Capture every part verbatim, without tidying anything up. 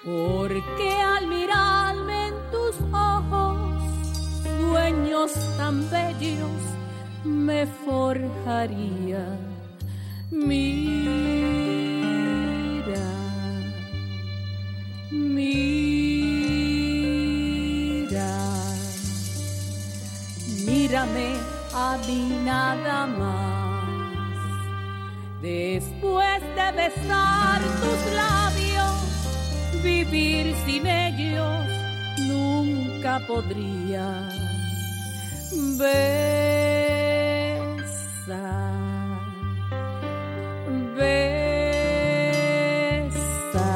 porque al mirarme en tus ojos, sueños tan bellos me forjaría. Mira, mira, mírame a mí nada más. Después de besar tus labios, vivir sin ellos nunca podría. Besa, besa,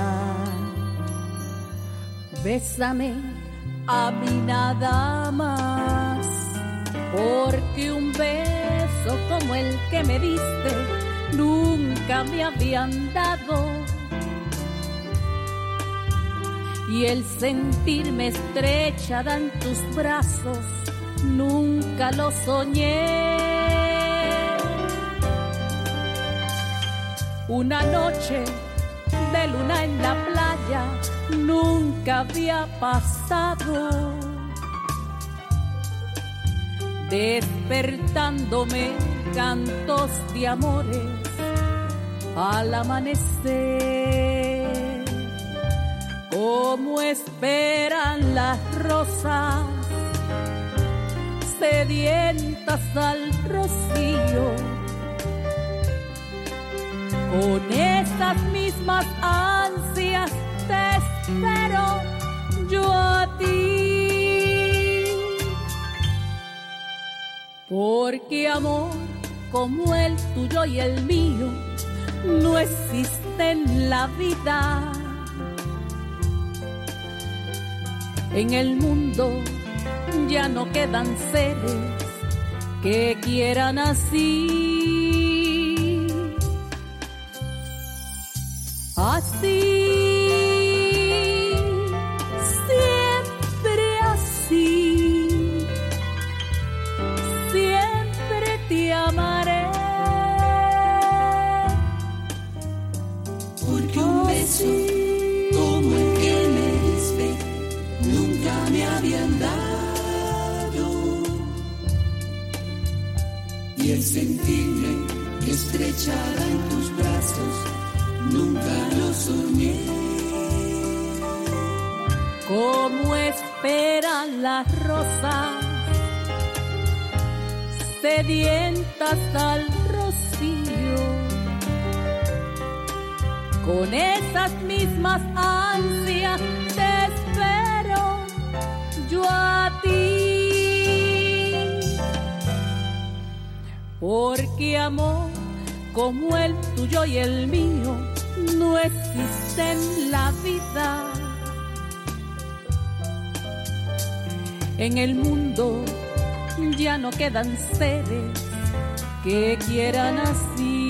bésame a mí nada más, porque un beso como el que me diste nunca me habían dado, y el sentirme estrechada en tus brazos nunca lo soñé. Una noche de luna en la playa nunca había pasado, despertándome cantos de amores al amanecer, como esperan las rosas sedientas al rocío, con esas mismas ansias te espero yo a ti, porque amor como el tuyo y el mío no existe en la vida. En el mundo ya no quedan seres que quieran así, así, siempre así, siempre te amaré. Porque un beso como el que me diste nunca me habían dado, y el sentirme estrechada en tus brazos nunca lo soñé. Como esperan las rosas sedientas al rocío, con esas mismas ansias te espero yo a ti, porque amor como el tuyo y el mío no existe en la vida. En el mundo ya no quedan seres que quieran así.